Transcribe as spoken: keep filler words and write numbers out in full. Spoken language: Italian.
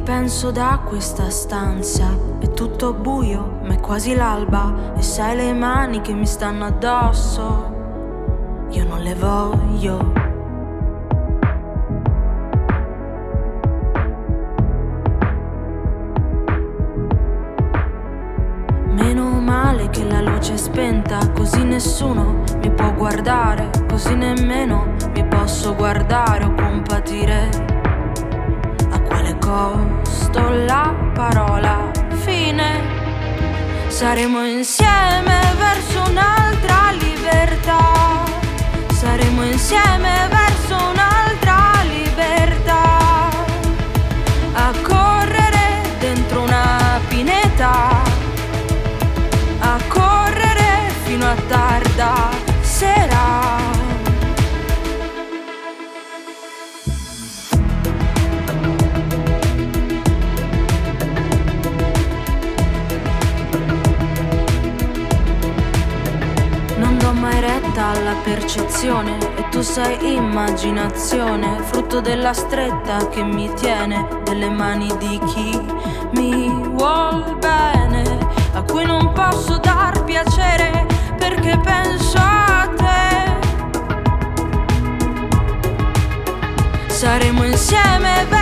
penso da questa stanza. È tutto buio, ma è quasi l'alba. E sai le mani che mi stanno addosso, io non le voglio. Meno male che la luce è spenta, così nessuno mi può guardare, così nemmeno mi posso guardare o compatire. A quale costo la parola fine? Saremo insieme verso un'altra libertà. Saremo insieme verso un'altra libertà. A correre dentro una pineta, a correre fino a tarda sera. Non do mai retta alla percezione e tu sei immaginazione, frutto della stretta che mi tiene nelle mani di chi mi vuol bene, a cui non posso dar piacere perché penso a te. Saremo insieme